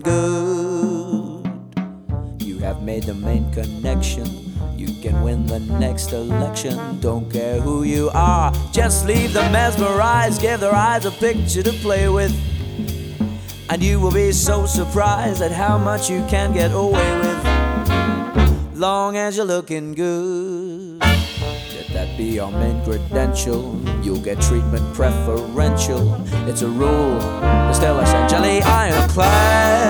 good. You have made the main connection. You can win the next election. Don't care who you are, just leave them mesmerized. Give their eyes a picture to play with, and you will be so surprised at how much you can get away with, long as you're looking good. Let that be your main credential. You'll get treatment preferential. It's a rule, but still essentially ironclad.